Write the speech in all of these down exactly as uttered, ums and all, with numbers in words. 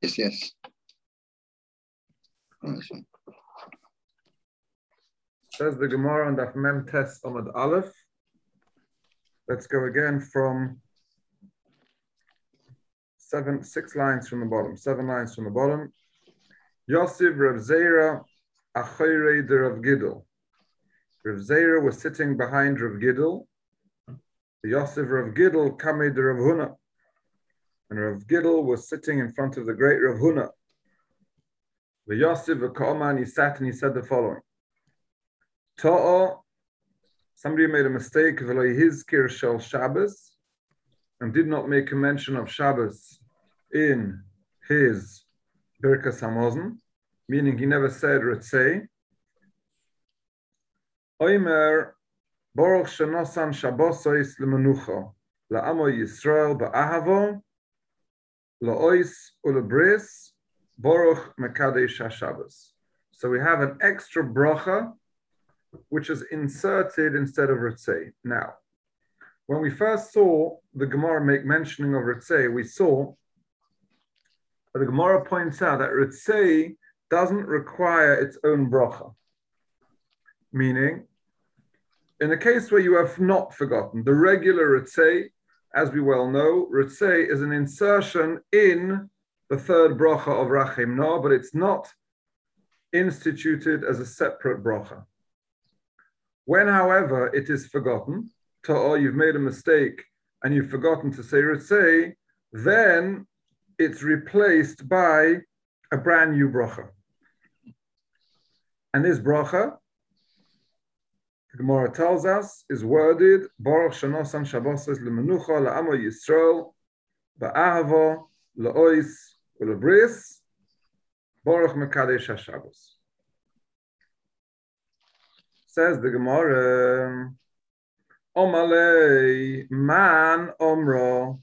Yes, yes. Awesome. Says the Gemara on Daf Mem Tes Amud Aleph. Let's go again from seven, six lines from the bottom, seven lines from the bottom. Yosef Rav Zera Achoyrei de Rav Gidel. Rav Zera was sitting behind Rav Gidel. Yosef Rav Gidel Kamei de Rav Huna. And Rav Gidel was sitting in front of the great Rav Huna. The Yosef V'Ka'oman, he sat and he said the following. Ta'a, somebody made a mistake, V'lo Yizkir Shel Shabbos, and did not make a mention of Shabbos in his Birkas Hamazon, meaning he never said Ritzei. Oimer, Baruch Shenosan Shabbosois L'Menucha, La'amo Yisrael Ba'ahavo, La'ois U'Lebris, Baruch Mekadesh HaShabbos. So we have an extra bracha, which is inserted instead of Ritzei. Now, when we first saw the Gemara make mentioning of Ritzei, we saw that the Gemara points out that Ritzei doesn't require its own bracha. Meaning, in the case where you have not forgotten, the regular Ritzei, as we well know, Ritzei is an insertion in the third bracha of Rachem No, but it's not instituted as a separate bracha. When, however, it is forgotten, Ta'ah, you've made a mistake and you've forgotten to say Ritzei, then it's replaced by a brand new bracha. And this bracha, the Gemara tells us, is worded Baruch Shenosan Shabbos L'Menucha La'amo Yisrael Ba'ahavo La'ois U'Lebris Baruch Mekadesh HaShabbos. Says the Gemara, Omalei Man Omro.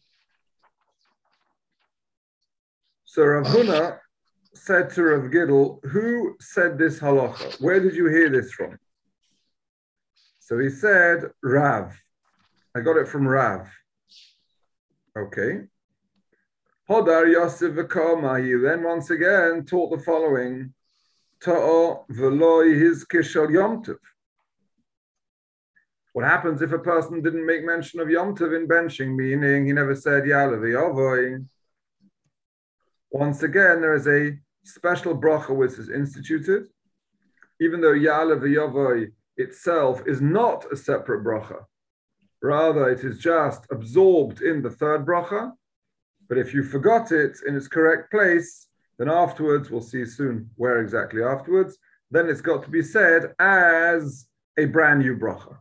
So Rav Huna said to Rav Gidel, who said this halacha? Where did you hear this from? So he said, Rav. I got it from Rav. Okay. Hodar Yosef V'Ka'oman, he then once again taught the following, Ta'o V'lo Yizkir Shel Yom Tov. What happens if a person didn't make mention of Yom Tov in benching, meaning he never said Ya'aleh V'Yavoi? Once again, there is a special bracha which is instituted, even though Ya'aleh V'Yavoi itself is not a separate bracha. Rather, it is just absorbed in the third bracha. But if you forgot it in its correct place, then afterwards, we'll see soon where exactly afterwards, then it's got to be said as a brand new bracha.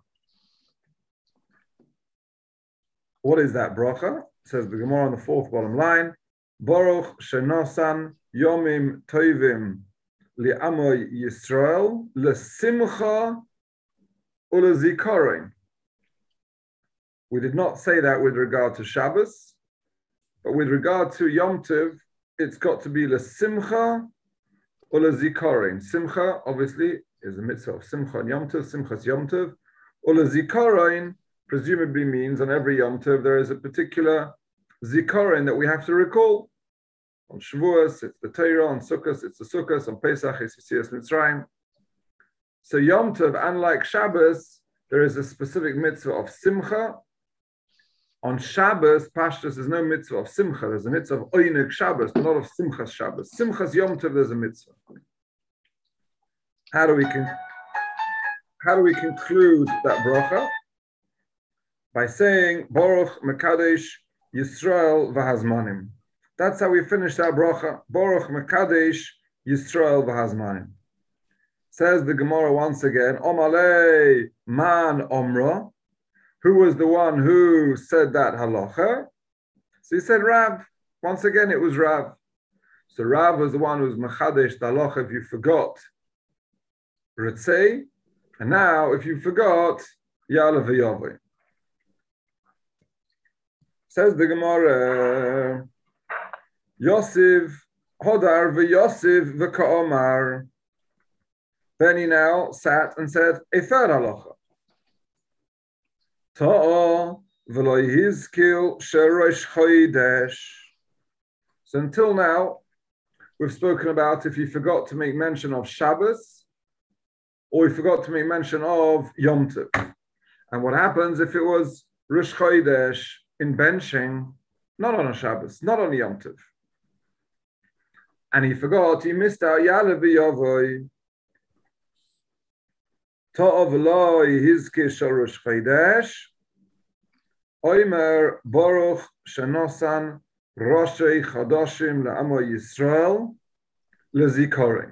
What is that bracha? It says the Gemara on the fourth bottom line, Baruch Shenosan Yomim Tovim Li'amoy Yisrael L'Simcha U'Lezikaron. We did not say that with regard to Shabbos, but with regard to Yom Tov, it's got to be L'Simcha U'Lezikaron. Simcha, obviously, is a mitzvah of Simcha and Yom Tov, Simchas Yom Tov. U'Lezikaron presumably means on every Yom Tov there is a particular Zikaron that we have to recall. On Shavuos, it's the Torah. On Sukkot, it's the Sukkot. On Pesach, it's Yetzias Mitzrayim. So Yom Tov, unlike Shabbos, there is a specific mitzvah of Simcha. On Shabbos, Pashtus, there's no mitzvah of Simcha. There's a mitzvah of Oinig Shabbos, but not of Simchas Shabbos. Simchas Yom Tov, there's a mitzvah. How do we con- how do we conclude that bracha? By saying Baruch Mekadesh Yisrael V'Hazmanim. That's how we finished our bracha. Baruch Mekadesh Yisrael V'Hazmanim. Says the Gemara once again, Omalei Man Omra. Who was the one who said that halacha? So he said Rav. Once again, it was Rav. So Rav was the one who was Mechadesh the halacha if you forgot Ritzei. And now, if you forgot Ya'aleh V'Yavoi. Says the Gemara, Yosef Hodar V'Yosef V'Ka'omar. Then he now sat and said a third halacha. Ta'ah V'lo Yizkil Sherosh Chodesh. So until now, we've spoken about if you forgot to make mention of Shabbos, or you forgot to make mention of Yom Tov. And what happens if it was Rosh Chodesh in benching, not on a Shabbos, not on Yom Tov, and he forgot, he missed out Ya'aleh v'Yavoi, Ta'ov lo yizke shel Rosh Chodesh, Omer Baruch Shenosan Roshei Chadashim La'amo Yisrael Lezikaron.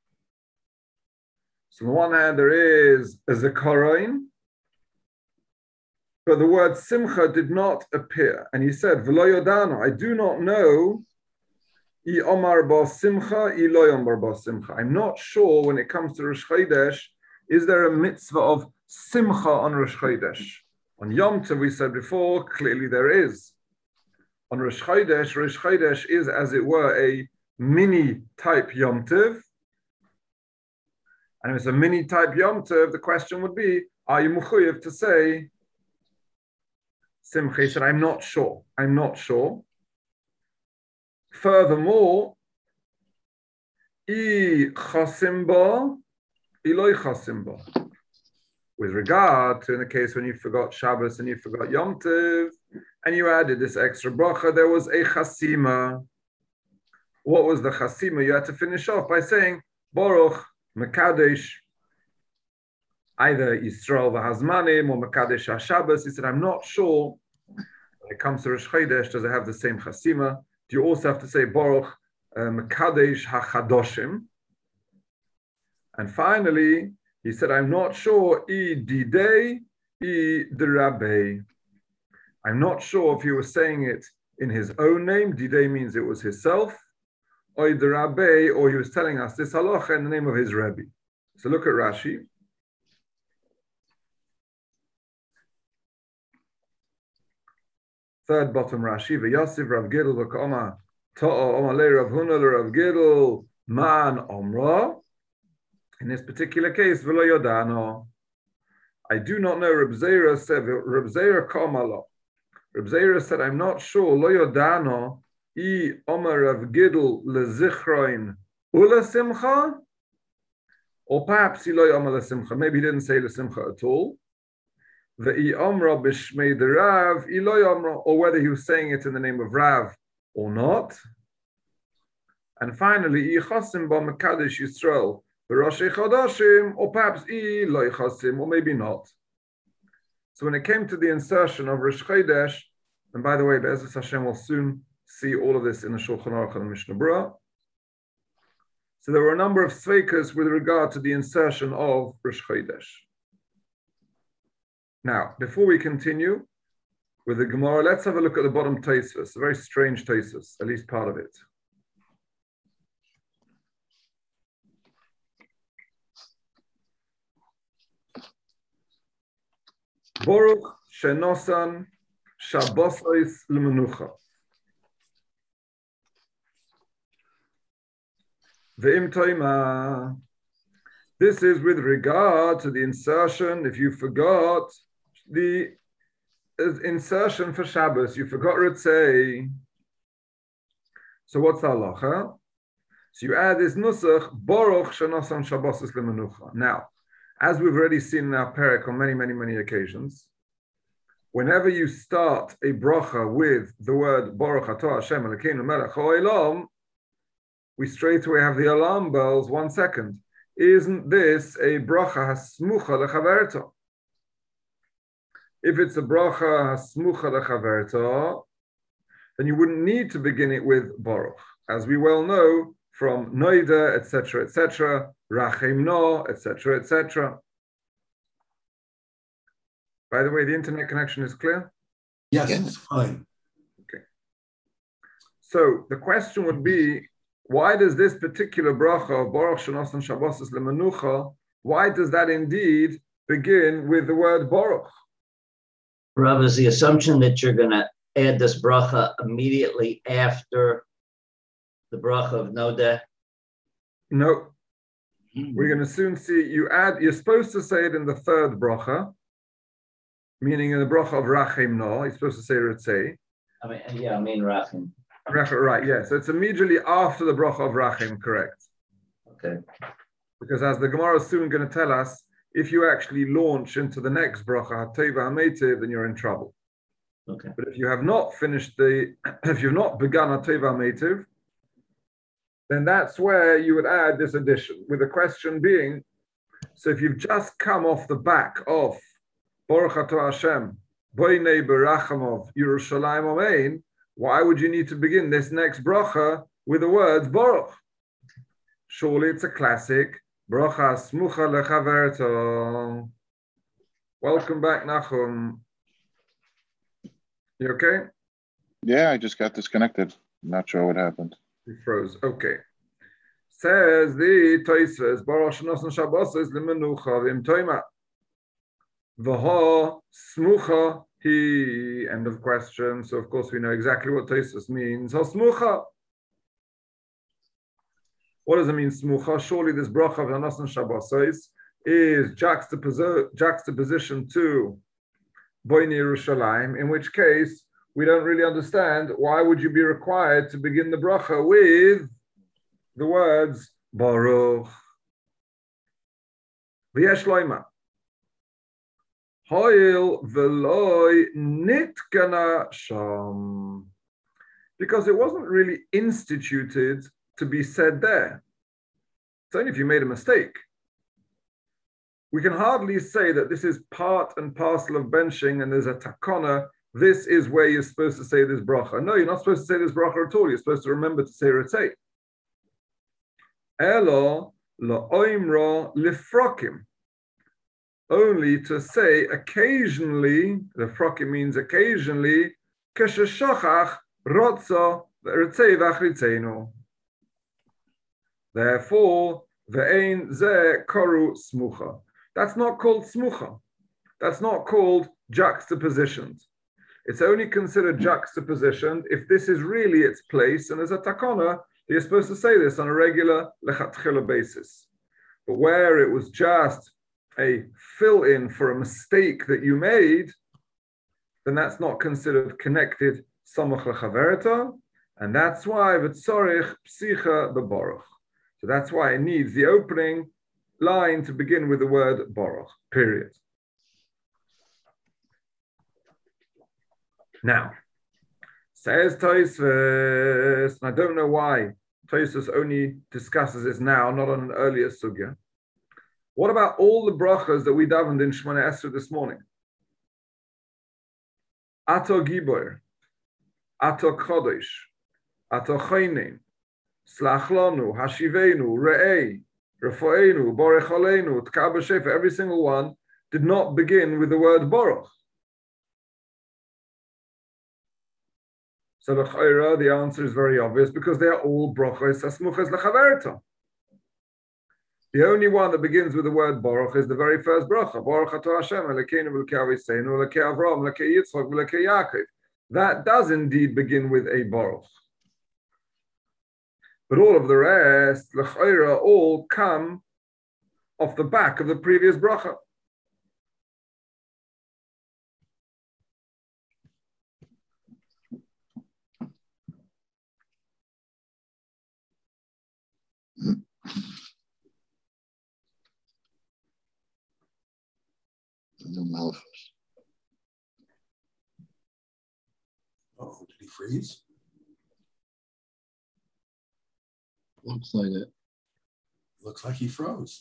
So on the one hand, there is a Zikaron, but the word Simcha did not appear. And he said, V'lo yodano, I do not know, I omar ba simcha, I lo omar ba simcha. I'm not sure when it comes to Rosh Chodesh, is there a mitzvah of Simcha on Rosh Chodesh? On Yom Tov, we said before, clearly there is. On Rosh Chodesh, Rosh Chodesh is, as it were, a mini type Yom Tov. And if it's a mini type Yom Tov, the question would be, are you mechuyev to say Simcha? He said, I'm not sure. I'm not sure. Furthermore, I chasimba, I loy chasimba. With regard to in the case when you forgot Shabbos and you forgot Yom Tov, and you added this extra bracha, there was a chasima. What was the chasima? You had to finish off by saying, Baruch Mekadesh, either Yisrael v'Hazmanim or Mekadesh HaShabbos. He said, I'm not sure when it comes to Rosh Chodesh, does it have the same chasima? Do you also have to say Baruch uh, Mekadesh HaChadoshim? And finally, he said, I'm not sure, I didei, I derabei. I'm not sure if he was saying it in his own name, didei means it was himself, or derabei, or he was telling us this halacha in the name of his Rebbe. So look at Rashi. Third bottom Rashi, V'yasiv Rav Gidl v'ka'oma ta'o omalei Rav Huna l'Rav Gidl man omra. In this particular case, V'lo yodano. I do not know. Reb Zera said, Reb Zera ka'omalo. Reb Zera said, I'm not sure. Lo yodano I omar Rav Gidl lezichroin ula simcha. Or perhaps he lo yomar lesimcha. Maybe he didn't say lesimcha at all. The Omra b'shmei the Rav, or whether he was saying it in the name of Rav or not. And finally, Yichasim ba Mekadesh Yisrael, the Rosh Chodashim, or perhaps I lo Yichasim, or maybe not. So when it came to the insertion of Rosh Chodesh, and by the way, Be'ezus Hashem will soon see all of this in the Shulchan Aruch and the Mishnah Berurah. So there were a number of sveikas with regard to the insertion of Rosh Chodesh. Now, before we continue with the Gemara, let's have a look at the bottom Tosfos, a very strange Tosfos, at least part of it. Baruch shenosan Shabbosos lemenucha. Ve'im toima. This is with regard to the insertion, if you forgot, the insertion for Shabbos, you forgot Ritzei. So what's the halacha? So you add this nusach, Baruch shenosan Shabbosos lemenucha. Now, as we've already seen in our perek on many, many, many occasions, whenever you start a bracha with the word Baruch atah Hashem Elokeinu melech ha'olam, we straight away have the alarm bells. One second. Isn't this a bracha hasmucha lechaverta? If it's a bracha hasmucha lechaverta, then you wouldn't need to begin it with Baruch, as we well know from Noida, et cetera, et cetera, Rachem no, et cetera, et cetera. By the way, the internet connection is clear? Yes, yes, it's fine. Okay. So the question would be, why does this particular bracha of Baruch shenosan Shabbosos lemenucha, why does that indeed begin with the word Baruch? Rav, is the assumption that you're going to add this bracha immediately after the bracha of Nodeh? No. Mm-hmm. We're going to soon see, you add, you're supposed to say it in the third bracha, meaning in the bracha of Rachem no, you're supposed to say Ritzei. I mean, yeah, I mean Rachem. Right, yes. Yeah. So it's immediately after the bracha of Rachim, correct. Okay. Because as the Gemara is soon going to tell us, if you actually launch into the next bracha, HaTeva HaMeitiv, then you're in trouble. Okay. But if you have not finished the, if you've not begun HaTeva HaMeitiv, then that's where you would add this addition, with the question being, so if you've just come off the back of Baruch Atah Hashem, Boinei Berachamov, Yerushalayim Amein, why would you need to begin this next bracha with the words Baruch? Surely it's a classic. Bracha smucha lechaverto. Welcome back, Nachum. You okay? Yeah, I just got disconnected. I'm not sure what happened. He froze. Okay. Says the Tosfos, Baruch Shenosan Shabbos is lemenucha v'im toima. V'ha smucha he. End of question. So of course we know exactly what Tosfos means. Ha smucha. What does it mean, smucha? Surely this bracha of Hanasan Shabbos is juxtaposition, juxtaposition to Boinei Yerushalayim, in which case we don't really understand why would you be required to begin the bracha with the words Baruch. V'yesh loima. Hoil v'loi nitkana sham. Because it wasn't really instituted to be said there. It's only if you made a mistake. We can hardly say that this is part and parcel of benching and there's a takana. This is where you're supposed to say this bracha. No, you're not supposed to say this bracha at all. You're supposed to remember to say ritzei. Elo la'oimra lifrokim. Only to say occasionally, lifrokim means occasionally, kesheshachach rotza ritzei v'achritzeinu. Therefore, ve'ein ze koru smucha. That's not called smucha. That's not called juxtapositioned. It's only considered juxtapositioned if this is really its place, and as a takana, you're supposed to say this on a regular lechatchila basis. But where it was just a fill-in for a mistake that you made, then that's not considered connected samach lechaverta, and that's why v'tzorich psicha b'baruch. So that's why it needs the opening line to begin with the word Baruch, period. Now, says Tosfos, and I don't know why Tosfos only discusses this now, not on an earlier sugya. What about all the brachas that we davened in Shemona Esrei this morning? Ato Gibor, Ato Chodesh, Ato Chaynim, Slach lanu, Hashivenu, Re'ei, Refoenu, Borech Aleinu, Tka b'Shefa, every single one did not begin with the word Baruch. So the Chayra, the answer is very obvious because they are all brachos hasmuchas lechaverta. The only one that begins with the word Baruch is the very first bracha. Baruch Atah Hashem, Elokeinu v'Elokei Aviseinu, Elokei Avraham, Elokei Yitzchak, Elokei Yaakov. That does indeed begin with a Baruch. But all of the rest, l'chayra, all come off the back of the previous bracha. The Malchus. Oh, did he freeze? Looks like it. Looks like he froze.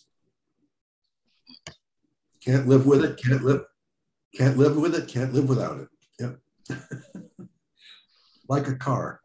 Can't live with it. Can't live. Can't live with it. Can't live without it. Yep. Like a car.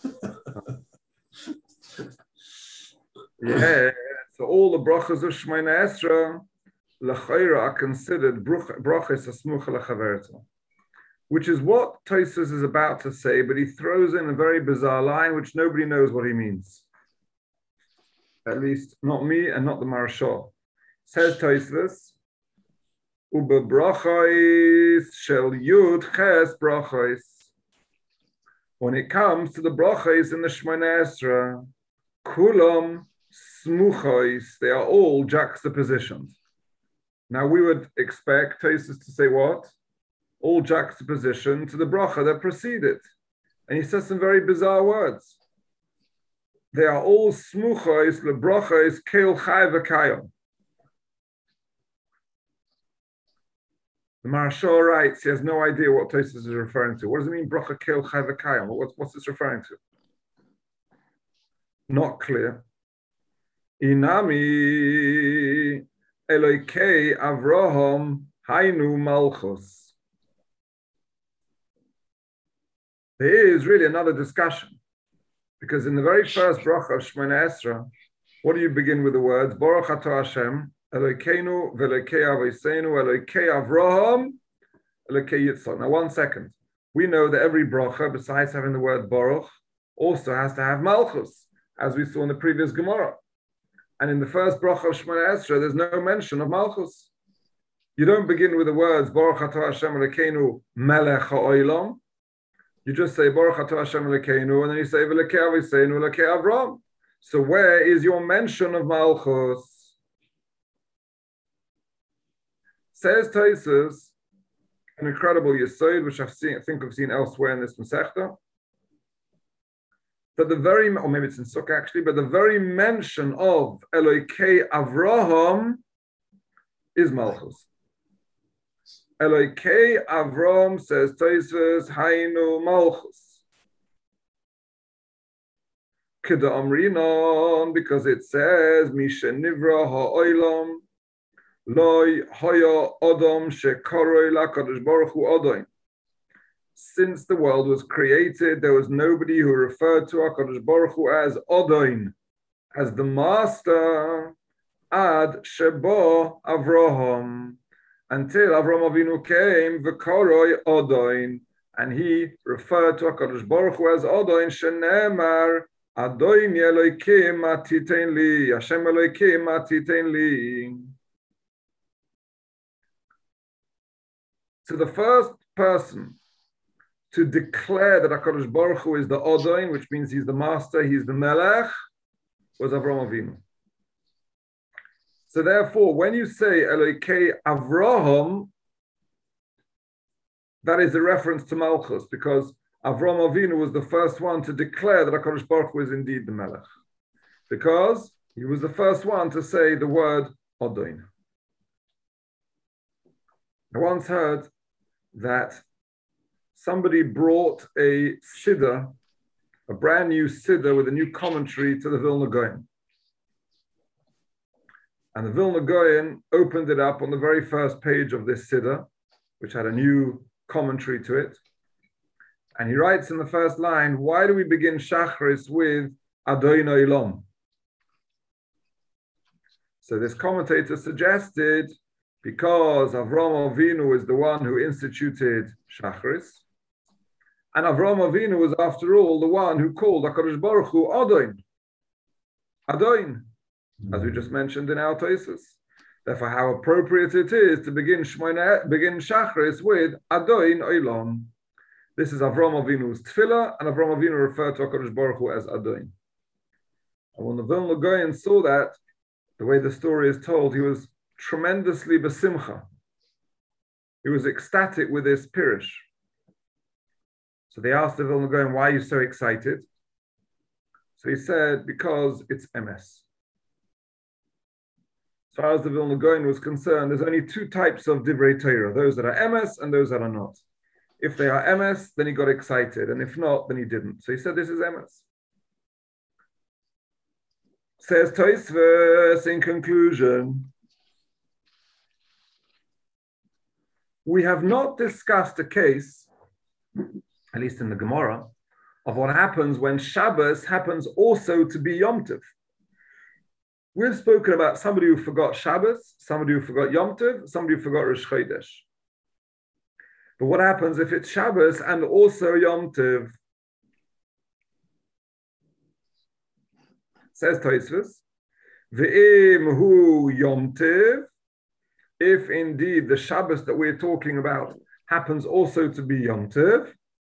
Yeah. So all the brachas of Shemona Esrei l'chayra are considered brachas hasmucha lechaverta, which is what Tosfos is about to say, but he throws in a very bizarre line which nobody knows what he means. At least not me and not the Marashal. Says Tosfos, Uba brachos shel yud ches brachos. When it comes to the brachos in the Shemona Esrei, kulam smuchos, they are all juxtapositioned. Now we would expect Tosfos to say what? All juxtaposition to the bracha that preceded. And he says some very bizarre words. They are all smuchos lebrachos keil chai v'kayom. The Marashah writes, he has no idea what Tosfos is referring to. What does it mean, bracha keil chai v'kayom? What's, what's this referring to? Not clear. Inami Elokei Avraham Hainu Malchus. There is really another discussion, because in the very first bracha of Shemona Esra, what do you begin with the words? Baruch atah Hashem, Elokeinu v'Elokei Avoseinu, Elokei Avraham, Elokei Yitzchak. Now, one second. We know that every bracha, besides having the word Baruch, also has to have Malchus, as we saw in the previous Gemara. And in the first bracha of Shemona Esra, there's no mention of Malchus. You don't begin with the words Baruch atah Hashem Elokeinu Melech ha'olam. You just say Baruch atah Hashem Elokeinu, and then you say V'Elokei Avoseinu Elokei Avram. So where is your mention of Malchus? Says Tosfos, an incredible yesod, which I've seen, I think I've seen elsewhere in this Masechta, that the very, or maybe it's in Sukkah actually, but the very mention of Elokei Avraham is Malchus. Elokei Avram, says Tosfos, Hainu Malchus. Keda Amrinon, because it says, Misha Nivra Ha'olam, Loi Hoya Odom Shekoroi LaKadosh Baruch Hu Odoin. Since the world was created, there was nobody who referred to HaKadosh Baruch Hu as Odoin, as the master, Ad Shebo Avraham, until Avram Avinu came, V'koroi Odoin, and he referred to HaKadosh Baruch Hu as Odoin, Shenemar, Adoin Elokim Atitein Li, Hashem Elokim Atitein Li. So the first person to declare that HaKadosh Baruch Hu is the Odoin, which means he's the master, he's the Melech, was Avram Avinu. So therefore, when you say Elokei Avraham, that is a reference to Malchus, because Avram Avinu was the first one to declare that HaKadosh Baruch Hu is indeed the Melech, because he was the first one to say the word Odoin. I once heard that somebody brought a Siddur, a brand new Siddur with a new commentary to the Vilna Gaon. And the Vilna Gaon opened it up on the very first page of this Siddur, which had a new commentary to it. And he writes in the first line, why do we begin Shachris with Adonai Olam? So this commentator suggested, because Avram Avinu is the one who instituted Shachris, and Avram Avinu was, after all, the one who called HaKadosh Baruch Hu Adoin. Adoin, as we just mentioned in our Tosfos. Therefore, how appropriate it is to begin Shmoyne, begin Shachris with Adoin Olam. This is Avram Avinu's tefillah, and Avram Avinu referred to HaKadosh Baruch Hu as Adoin. And when the Vilna Gaon saw that, the way the story is told, he was tremendously besimcha. He was ecstatic with this pirush. So they asked the Vilna Gaon, why are you so excited? So he said, because it's M S. As far as the Vilna Gaon was concerned, there's only two types of Divrei Torah, those that are M S and those that are not. If they are M S, then he got excited, and if not, then he didn't. So he said, this is M S. Says Tosfos in conclusion, we have not discussed a case, at least in the Gemara, of what happens when Shabbos happens also to be Yom Tov. We've spoken about somebody who forgot Shabbos, somebody who forgot Yom Tov, somebody who forgot Rosh Chodesh. But what happens if it's Shabbos and also Yom Tov? Says Tosfos, V'im hu Yom Tov, if indeed the Shabbos that we're talking about happens also to be Yom Tov,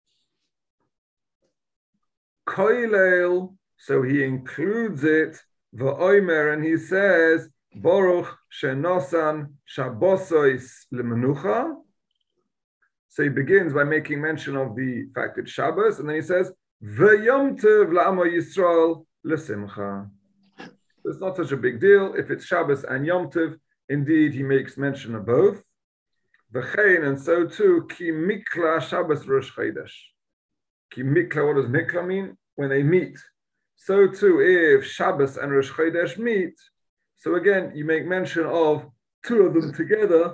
Koilel, so he includes it, V'omer, and he says, Baruch shenosan Shabbosos lemenucha. So he begins by making mention of the fact it's Shabbos, and then he says, V'yom tov la'amo Yisrael l'simcha. It's not such a big deal if it's Shabbos and Yom Tov. Indeed, he makes mention of both. V'chein, and so too, ki mikla Shabbos Rosh Chodesh. Ki mikla, what does mikla mean? When they meet. So too, if Shabbos and Rosh Chodesh meet, so again, you make mention of two of them together.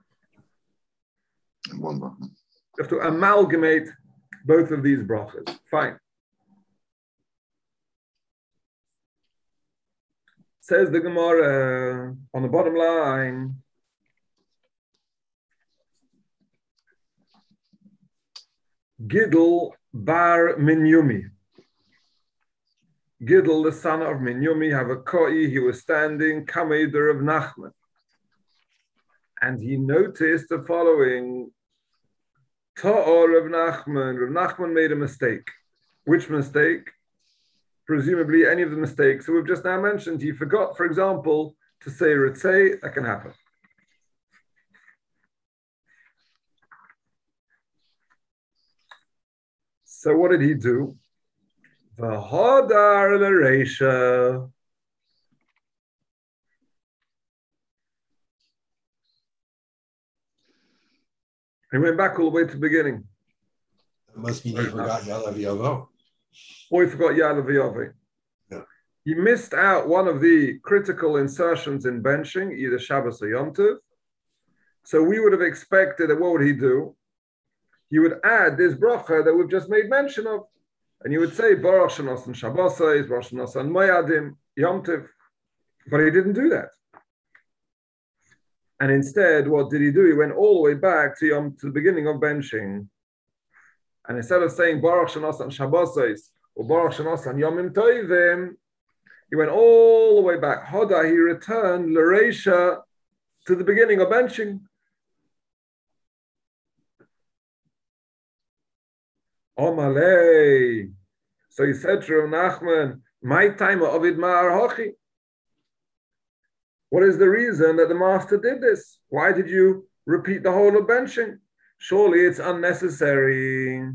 One more. You have to amalgamate both of these brachas. Fine. Says the Gemara on the bottom line. Gidl bar Minyumi. Gidl, the son of Minyumi, have a koi. He was standing, Kameider of Nachman. And he noticed the following. Ta'or of Nachman. Rav Nachman made a mistake. Which mistake? Presumably any of the mistakes. So we've just now mentioned he forgot, for example, to say Ritzei. That can happen. So what did he do? V'hodar l'reisha. He went back all the way to the beginning. It must be he forgot Yalav Yavo. Or he forgot Yalav Yavo. Yeah. He missed out one of the critical insertions in benching, either Shabbos or Yom Tov. So we would have expected that what would he do? He would add this bracha that we've just made mention of. And he would say, Baruch Shenosan Shabbosais, Baruch Shenosan Moyadim, Yom Tov. But he didn't do that. And instead, what did he do? He went all the way back to Yom, to the beginning of benching. And instead of saying Baruch Shenosan Shabbosais or Baruch Shenosan Yomim Tovim, he went all the way back. Hoda, he returned L'Reisha to the beginning of benching. Omalei. So he said to Rav Nachman, my time of Ovid Ma'ar Hochi. What is the reason that the master did this? Why did you repeat the whole of benching? Surely it's unnecessary.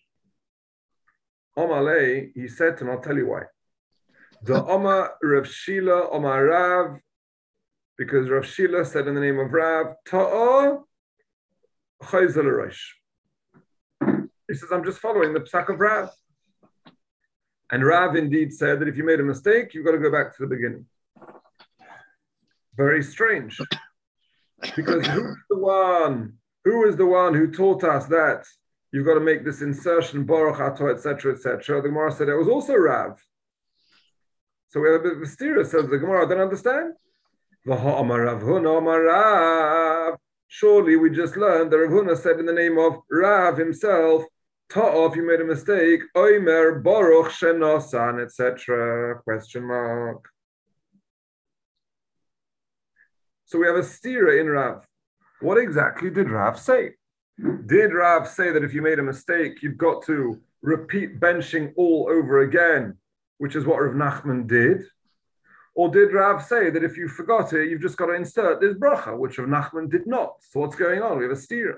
Omalei, he said, and I'll tell you why. The Oma Rav Shila, Oma Rav, because Rav Shila said in the name of Rav, Ta'a Chayzel Rosh. He says, I'm just following the psak of Rav. And Rav indeed said that if you made a mistake, you've got to go back to the beginning. Very strange. Because who's the one, who is the one who taught us that you've got to make this insertion, Baruch Ato, et cetera, et cetera? The Gemara said it was also Rav. So we have a bit of a steer, says the Gemara, I don't understand. Surely we just learned that Rav Huna said in the name of Rav himself, Ta'of, you made a mistake, Oimer, Baruch, Shenosan, et cetera. Question mark. So we have a stira in Rav. What exactly did Rav say? Did Rav say that if you made a mistake, you've got to repeat benching all over again, which is what Rav Nachman did? Or did Rav say that if you forgot it, you've just got to insert this bracha, which Rav Nachman did not? So what's going on? We have a stira.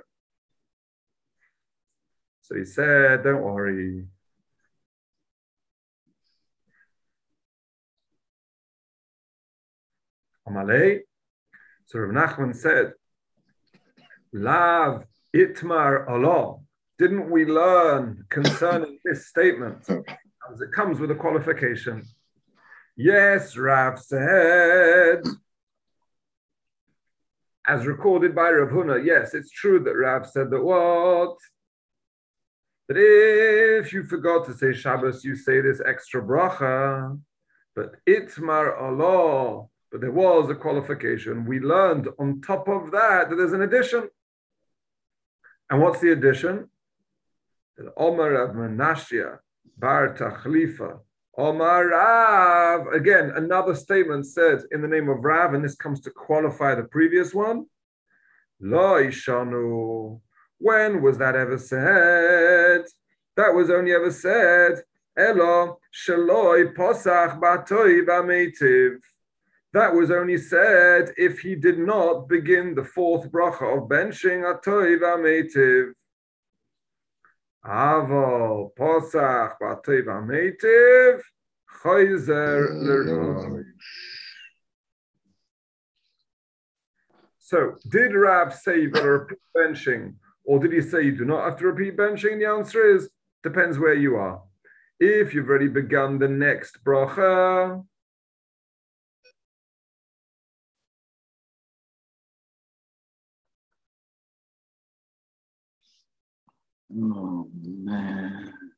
So he said, don't worry. Amalei. So Rav Nachman said, Lav itmar Allah. Didn't we learn concerning this statement? As it comes with a qualification. Yes, Rav said, as recorded by Rav Huna, yes, it's true that Rav said that what? That if you forgot to say Shabbos, you say this extra bracha, but itmar Allah, but there was a qualification. We learned on top of that that there's an addition. And what's the addition? That Omar Rav Menashia Bar Tachlifa Omar Rav. Again, another statement said in the name of Rav, and this comes to qualify the previous one. Lo Ishanu. When was that ever said? That was only ever said, Elo Shaloi Posach Batoi Bameitiv. That was only said if he did not begin the fourth bracha of benching Atoi V'Ameitiv. Avo posach b'ateva meitiv chayzer l'rosh. So, did Rab say you got to repeat benching, or did he say you do not have to repeat benching? The answer is depends where you are. If you've already begun the next bracha, Oh man.